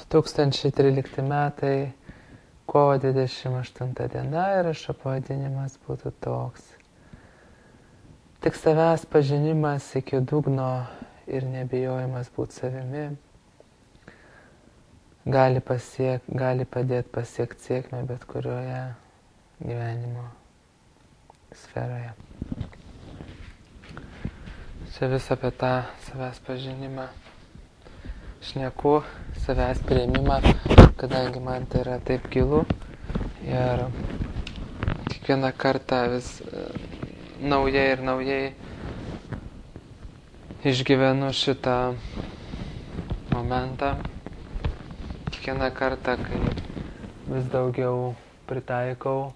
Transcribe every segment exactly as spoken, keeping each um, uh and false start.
du tūkstančiai trylikti metai, kovo dvidešimt aštunta diena ir šio pavadinimas būtų toks. Tik savęs pažinimas iki dugno ir nebijojimas būti savimi gali, pasiek, gali padėti pasiekti sėkmę bet kurioje gyvenimo sferoje. Čia vis apie tą savęs pažinimą šneku, savęs priėmimą, kadangi man tai yra taip gilu ir kiekvieną kartą vis naujai ir naujai išgyvenu šitą momentą. Kiekvieną kartą, kai vis daugiau pritaikau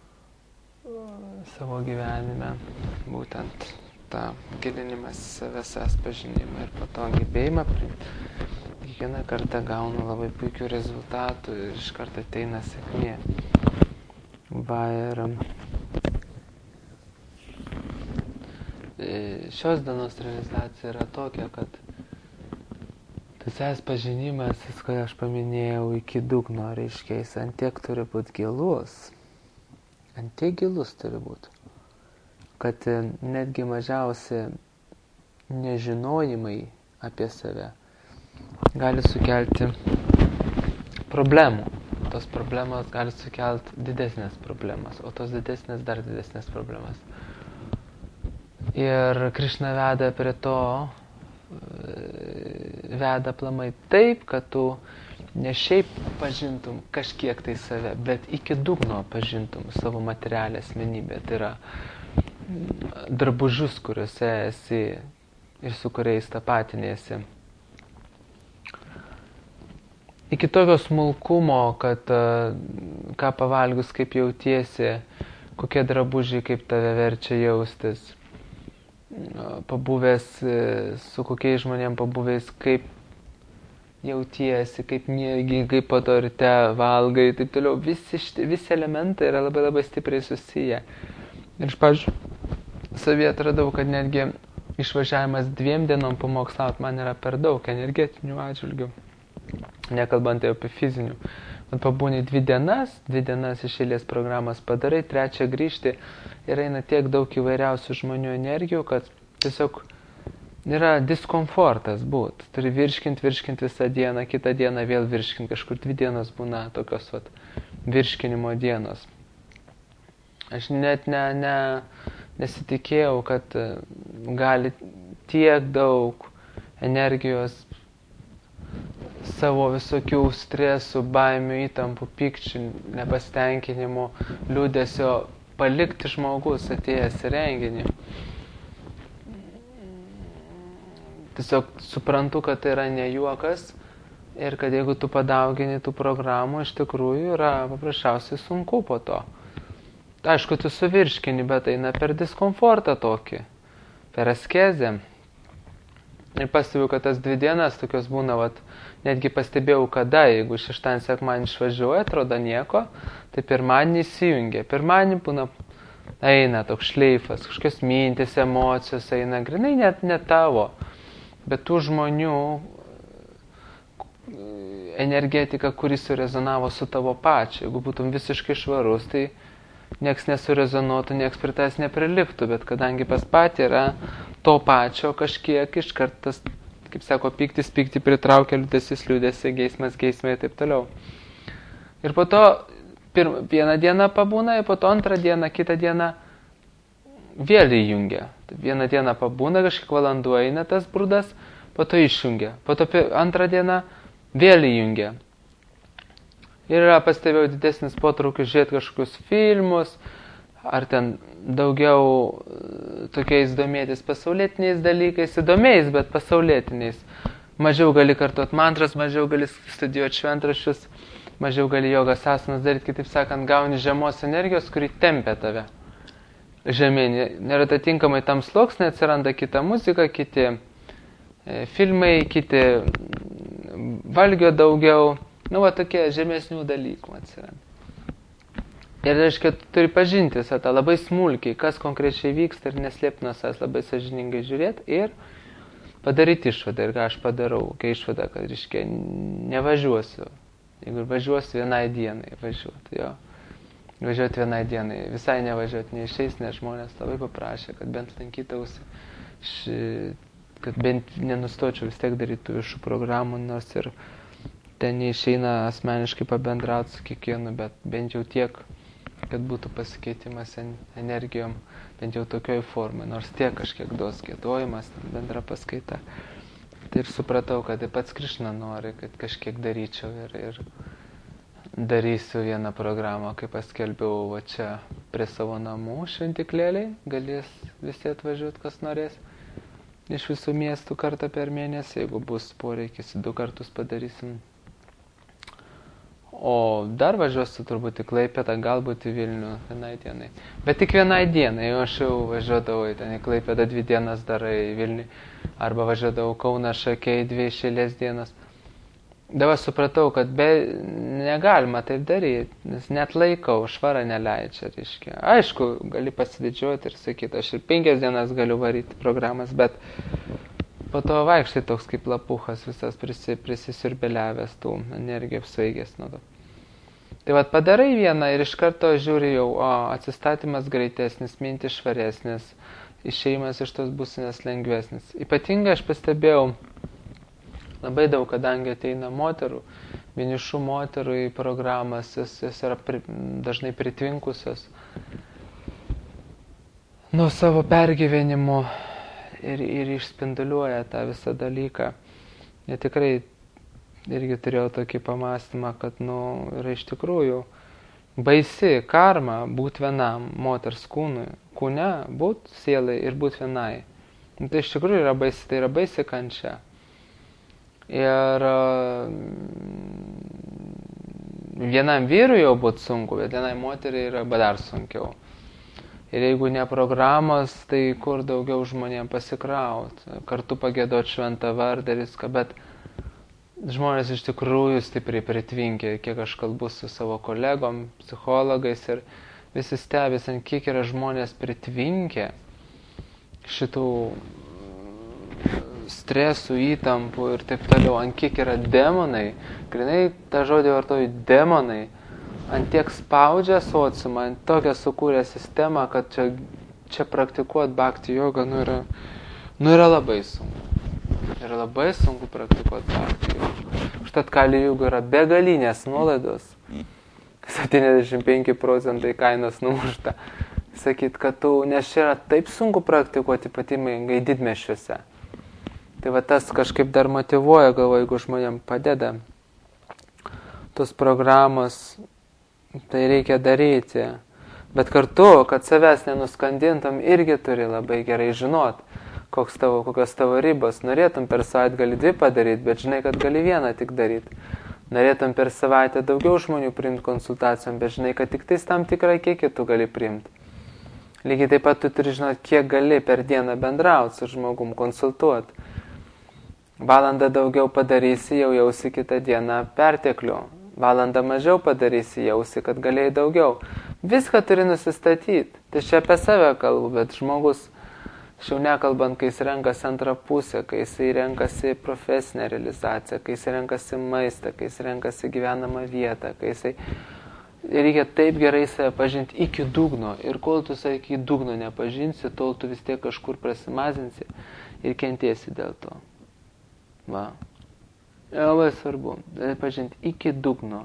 savo gyvenime būtent tą gilinimas savęs pažinimą ir po to gebėjimą priimti. Kiekvieną kartą gaunu labai puikių rezultatų ir iš karto ateina sėkmė. Va ir šios dienos realizacija yra tokia, kad tas savęs pažinimas, ką aš paminėjau, iki dugno, reiškia, jis ant tiek turi būti gilus, ant tiek gilus turi būti, kad netgi mažiausi nežinojimai apie save gali sukelti problemų. Tos problemos gali sukelti didesnės problemas, o tos didesnės dar didesnės problemas. Ir Krišna veda prie to, veda aplamai taip, kad tu ne šiaip pažintum kažkiek tai save, bet iki dugno pažintum savo materialią asmenybę. Tai yra drabužius, kuriuose esi ir su kuriais tapatinėsi. Iki tokio smulkumo, kad ką pavalgius, kaip jautiesi, kokie drabužiai, kaip tave verčia jaustis, pabuvęs su kokiais žmonėm pabuvęs, kaip jautiesi, kaip miegi, kaip po to ryte valgai, taip toliau. Visi, visi elementai yra labai labai stipriai susiję. Ir aš, pavyzdžiui, savyje atradau, kad netgi išvažiavimas dviem dienom pamokslauti man yra per daug energetinių atžvilgių. Nekalbant apie fizinių. Man pabūni dvi dienas, dvi dienas iš eilės programas padarai, trečią grįžti ir eina tiek daug įvairiausių žmonių energijų, kad tiesiog yra diskomfortas būt. Turi virškinti, virškinti visą dieną, kitą dieną vėl virškinti, kažkur dvi dienos būna tokios vat, virškinimo dienos. Aš net ne, ne, nesitikėjau, kad gali tiek daug energijos savo visokių stresų, baimių, įtampų, pykčių, nepasitenkinimų, liūdesio palikti žmogus atėjęs į renginį. Tiesiog suprantu, kad tai yra ne juokas ir kad jeigu tu padaugini tų programų, iš tikrųjų yra paprasčiausiai sunku po to. Aišku, tu suvirškini, bet eina per diskomfortą tokį, per askezę. Ir pastebiu, kad tas dvi dienas tokios būna, vat, netgi pastebėjau, kada, jeigu šeštadienį sekmadienį išvažiuoja, atrodo nieko, tai pirmadienį įsijungia. Pirmadienį būna, eina toks šleifas, kažkokios mintis, emocijos eina, grinai net ne tavo, bet tų žmonių energetika, kuri surezonavo su tavo pačiu. Jeigu būtum visiškai švarus, tai nieks nesurezonuotų, nieks prie tavęs nepriliptų, bet kadangi pas patį yra to pačio kažkiek iš kartas, kaip sako, pyktis, pykti pritraukia, liūdėsis, liūdėsi, geismas, geismai ir taip toliau. Ir po to pirma, vieną dieną pabūna, ir po to antrą dieną, kitą dieną vėl įjungia. Vieną dieną pabūna, kažkiek valandų eina tas brudas, po to išjungia. Po to antrą dieną vėl įjungia. Ir yra, pastebėjau, didesnis potraukis žiūrėti kažkokius filmus, ar ten daugiau tokiais domėtis pasaulietiniais dalykais, įdomiais, bet pasaulietiniais. Mažiau gali kartuoti mantras, mažiau gali studijuoti šventraščius, mažiau gali jogas asanas daryti, kitaip sakant, gauni žemos energijos, kuri tempia tave žemyn. Ir atitinkamai tam sluoksniui atsiranda kita muzika, kiti e, filmai, kiti valgio daugiau, nu va tokie žemesnių dalykų atsiranda. Ir reiškia, tu turi pažinti visą tą labai smulkiai, kas konkrečiai vyksta ir neslėpti nuo savęs, labai sąžiningai žiūrėti ir padaryti išvadą. Ir ką aš padarau, kai išvada, kad, reiškia, nevažiuosiu. Jeigu važiuosiu vienai dienai, važiuoti, jo. Važiuoti vienai dienai, visai nevažiuoti, neišeis, nes žmonės labai paprašė, kad bent lankytausi, ši, kad bent nenustočiau vis tiek daryti viešų programų, nors ir ten neišeina asmeniškai pabendrauti su kiekvienu, bet bent jau tiek, kad būtų pasikeitimas energijom, bent jau tokioj formai, nors tiek kažkiek duos giedojimas, bendra paskaita. Tai ir supratau, kad ir pats Krišna nori, kad kažkiek daryčiau ir, ir darysiu vieną programą, kaip paskelbiau va čia prie savo namų šventiklėliai, galės visi atvažiuoti, kas norės. Iš visų miestų kartą per mėnesį, jeigu bus poreikis, du kartus padarysim. O dar važiuosiu turbūt į Klaipėdą, galbūt į Vilnių vienai dienai. Bet tik vienai dienai, jau aš jau važiuodavau į ten į Klaipėdą dvi dienas darai į Vilnių. Arba važiuodavau Kauną Šakiai dvi išėlės dienas. Dabar supratau, kad be, negalima taip daryti, nes net laikau, švara neleidžia, reiškia. Aišku, gali pasididžiuoti ir sakyti, aš ir penkias dienas galiu varyti programas, bet po to vaikštai toks kaip lapuchas, visas prisi, prisisiurbeliavęs tų energijų apsvaigęs nuo to. Tai vat padarai vieną ir iš karto žiūri jau, o atsistatymas greitesnis, mintis švaresnis, išėjimas iš tos būsinės lengvesnis. Ypatingai aš pastebėjau labai daug, kadangi ateina moterų, vienišų moterų į programas, jos, jos yra pri, dažnai pritvinkusios nuo savo pergyvenimo ir, ir išspinduliuoja tą visą dalyką. Jie tikrai irgi turėjau tokį pamastymą, kad, nu, yra iš tikrųjų baisi karma būt vienam moters kūnui, kūne, būt sielai ir būt vienai. Nu, tai iš tikrųjų yra baisi, tai yra baisi kančia. Ir vienam vyrui jau būt sunku, bet vienai moteriai yra dar sunkiau. Ir jeigu ne programos, tai kur daugiau žmonėm pasikraut, kartu pagėdot šventą vardą ir viską, bet žmonės iš tikrųjų stipriai pritvinkė, kiek aš kalbu su savo kolegom, psichologais ir visi stebės, ant kiek yra žmonės pritvinkę šitų stresų, įtampų ir taip toliau, ant kiek yra demonai, grinai tą žodį vartoju demonai, ant tiek spaudžia sociumą, ant tokią sukūrė sistemą, kad čia, čia praktikuot bhakti jogą, nu yra, nu yra labai sunku. Yra labai sunku praktikuot bhakti jogą. Užtat Kali Jugo yra begalinės nuolaidos. septyniasdešimt penki procentai kainos numušta. Sakyt, kad tu, nes čia yra taip sunku praktikuoti ypatingai didmiesčiuose. Tai va tas kažkaip dar motyvuoja, galvoju, jeigu žmonėm padeda tos programos, tai reikia daryti. Bet kartu, kad savęs nenuskandintum, irgi turi labai gerai žinot, koks tavo, kokios tavo ribos. Norėtum per savaitgalį dvi padaryti, bet žinai, kad gali vieną tik daryti. Norėtum per savaitę daugiau žmonių priimti konsultacijom, bet žinai, kad tik tais tam tikrą kiekį tu gali priimti. Lygiai taip pat tu turi žinot, kiek gali per dieną bendrauti su žmogum, konsultuoti. Valandą daugiau padarysi, jau jausi kitą dieną perteklių. Valandą mažiau padarysi, jausi, kad galėjai daugiau. Viską turi nusistatyti. Tai čia apie save kalbu, bet žmogus, šiau nekalbant, kai jis renkasi antrą pusę, kai jis renkasi profesinę realizaciją, kai jis renkasi maistą, kai jis renkasi gyvenamą vietą, kai jis reikia taip gerai save pažinti iki dugno. Ir kol tu save iki dugno nepažinsi, tol tu vis tiek kažkur prasimazinsi ir kentėsi dėl to. Va. Labai svarbu, pažinti iki dugno.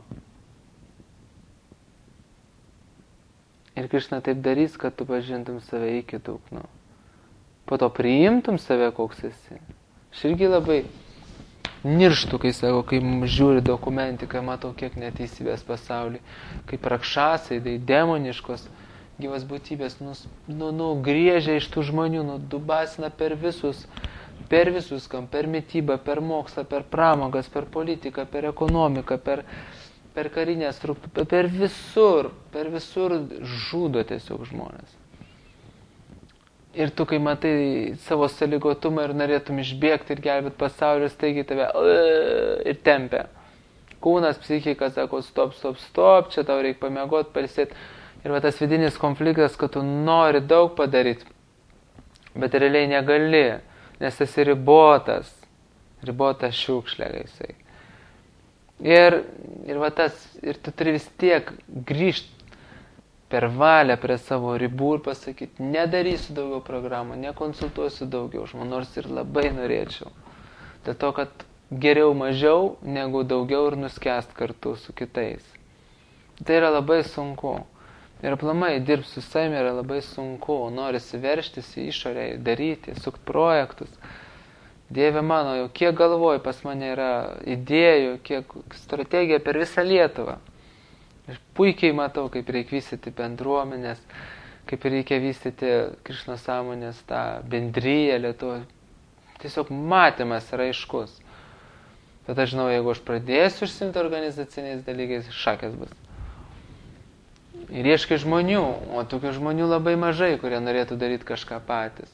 Ir Krišna taip darys, kad tu pažintum save iki dugno. Po to priimtum save, koks esi. Aš irgi labai nirštu, kai sako, kai žiūri dokumentiką, matau, kiek neteisybės pasaulį, kaip rakšasai, tai demoniškos gyvas būtybės, nu, nu, nu, griežia iš tų žmonių, nu, dubasina per visus, per visus, kam, per mitybą, per mokslą, per pramogas, per politiką, per ekonomiką, per, per karinę struktūrą, per visur, per visur žudo tiesiog žmonės. Ir tu, kai matai savo sąlygotumą ir norėtum išbėgti ir gelbėti pasaulį, staigiai tave ir tempia. Kūnas, psichika sako, stop, stop, stop, čia tau reikia pamiegoti, pailsėti. Ir va tas vidinis konfliktas, kad tu nori daug padaryti, bet realiai negali. nes esi ribotas, ribotas šiukšlė, jisai. Ir, ir va tas, ir tu turi vis tiek grįžti per valią prie savo ribų ir pasakyti, nedarysiu daugiau programų, nekonsultuosiu daugiau žmonių, nors ir labai norėčiau. Dėl to, kad geriau mažiau negu daugiau ir nuskęst kartu su kitais. Tai yra labai sunku. Ir aplamai dirbti su savimi yra labai sunku. Norisi verštis į išorę, daryti, sukt projektus. Dieve mano, jau kiek galvoju, pas mane yra idėjų, kiek strategija per visą Lietuvą. Aš puikiai matau, kaip reikia vystyti bendruomenės, kaip reikia vystyti Krišnos sąmonės tą bendryją Lietuvą. Tiesiog matymas yra aiškus. Bet aš žinau, jeigu aš pradėsiu užsimti organizaciniais dalykais, šakės bus. Ir ieškai žmonių, o tokių žmonių labai mažai, kurie norėtų daryti kažką patys.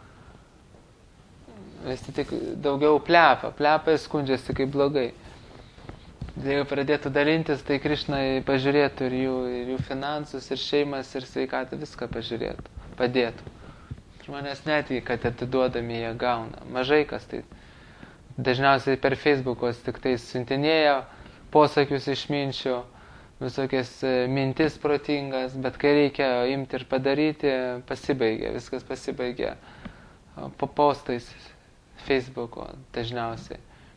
Visi tik daugiau plepa, plepa ir skundžiasi kaip blogai. Jeigu pradėtų dalintis, tai Krišnai pažiūrėtų ir jų, ir jų finansus, ir šeimas, ir sveikatą, viską pažiūrėtų, padėtų. Žmonės netgi, kad atiduodami jie gauna. Mažai kas tai. Dažniausiai per Facebook'os tik tai siuntinėja posakius išminčių, visokias mintis protingas, bet kai reikia imti ir padaryti, pasibaigia, viskas pasibaigia po postais Facebook'o dažniausiai.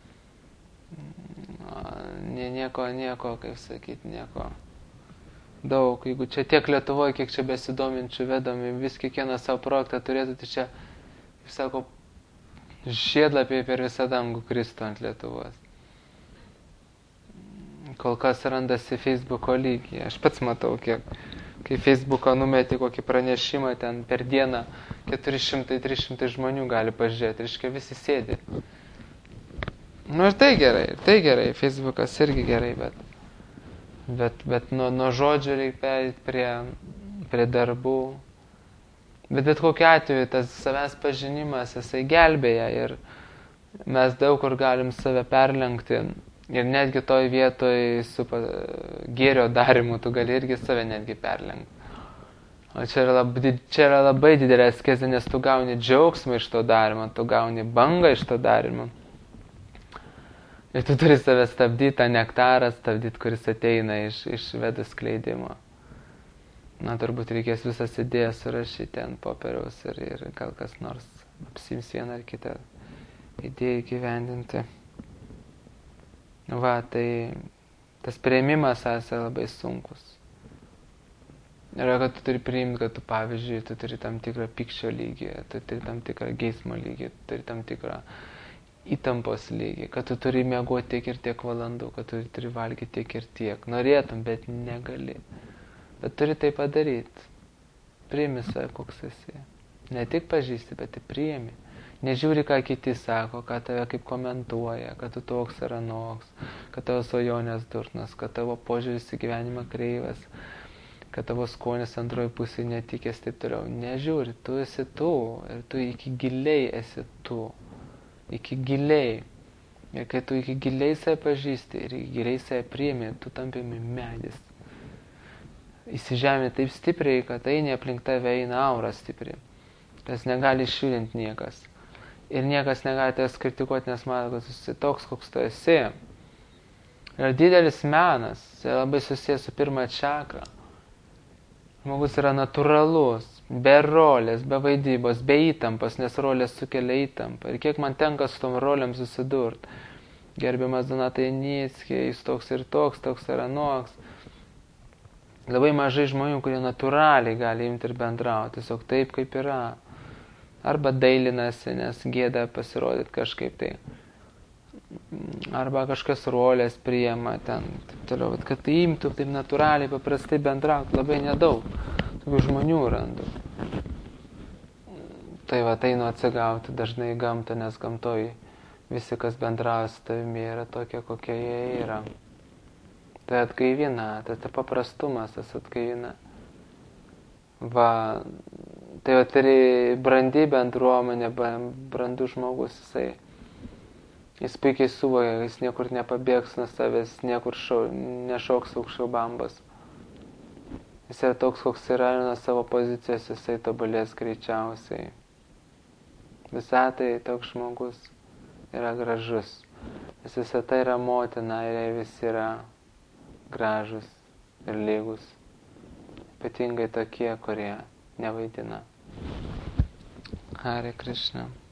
Nieko, nieko, kaip sakyti, nieko daug. Jeigu čia tiek Lietuvoje, kiek čia besidominčių vedami, vis kiekvieną savo projektą turėtų, tai čia, kaip sako, žiedlapiai per visą dangų kristų ant Lietuvos. Kol kas randasi Facebook'o lygiai. Aš pats matau, kiek, kai Facebook'o numeti kokį pranešimą, ten per dieną keturi šimtai trys šimtai žmonių gali pažiūrėti, reiškia visi sėdi. Nu ir tai gerai, ir tai gerai, Facebook'as irgi gerai, bet, bet, bet nuo, nuo žodžių reikia perėti prie, prie darbų. Bet bet kokiu atveju tas savęs pažinimas, jisai gelbėja ir mes daug kur galim save perlenkti. Ir netgi toj vietoj su gėrio darimu tu gali irgi save netgi perlenkti. O čia yra labai, čia yra labai didelė askezė, nes tu gauni džiaugsmą iš to darimo, tu gauni bangą iš to darimo. Ir tu turi save stabdyti, tą nektarą stabdyti, kuris ateina iš, iš vedų skleidimo. Na, turbūt reikės visas idėjas surašyti ant popieriaus ir, ir gal kas nors apsims vieną ar kitą idėją įgyvendinti. Va, tai tas priėmimas esą labai sunkus. Yra, kad tu turi priimti, kad tu, pavyzdžiui, tu turi tam tikrą pykčio lygį, tu turi tam tikrą geismo lygį, tu turi tam tikrą įtampos lygį, kad tu turi miegoti tiek ir tiek valandų, kad tu turi valgyti tiek ir tiek. Norėtum, bet negali. Bet turi tai padaryti. Priimi save, koks esi. Ne tik pažįsti, bet ir priimi. Nežiūri, ką kiti sako, ką tave kaip komentuoja, kad tu toks ar anoks, kad tavo svajonės durnas, kad tavo požiūris į gyvenimą kreivas, kad tavo skonis antroji pusė netikės, taip toliau. Nežiūri, tu esi tu ir tu iki giliai esi tu. Iki giliai. Ir kai tu iki giliai save pažįsti ir iki giliai save priimi, tu tampimi medis. Įsižemė taip stipriai, kad eini aplink tave eina aura stipri. Tas negali išjudinti niekas. Ir niekas negali tavęs kritikuoti, nes mato, kad tu esi toks, koks tu esi. Yra didelis menas, yra labai susijęs su pirma čakra. Žmogus yra natūralus, be rolės, be vaidybos, be įtampos, nes rolės sukelia įtampą. Ir kiek man tenka su tom rolėm susidurti. Gerbiamas Donatai Nickė, jis toks ir toks, toks ir anoks. Labai mažai žmonių, kurie natūraliai gali imti ir bendrauti, tiesiog taip, kaip yra. Arba dailinasi, nes gėda pasirodyti kažkaip tai. Arba kažkas rolės priima ten, taip toliau. Bet kad tai imtų taip natūraliai, paprastai bendrauti, labai nedaug. Tokių žmonių randu. Tai va, tai nu atsigauti dažnai gamtą, nes gamtoj visi, kas bendrauja su tavimi, yra tokie, kokie jie yra. Tai atgaivina, tai ta paprastumas tas atgaivina. Va, tai va, turi brandi bendruomenė, brandus žmogus, jisai, jis puikiai suvokia, jis niekur nepabėgs nuo savęs, niekur šau, nešauks aukščiau bambos. Jis yra toks, koks yra, nuo savo pozicijos jisai tobulės greičiausiai. Visatai toks žmogus yra gražus. Nes visata yra motina ir jai visi yra gražus ir lygus. Ypatingai tokie, kurie nevaidina. Hare Krishna.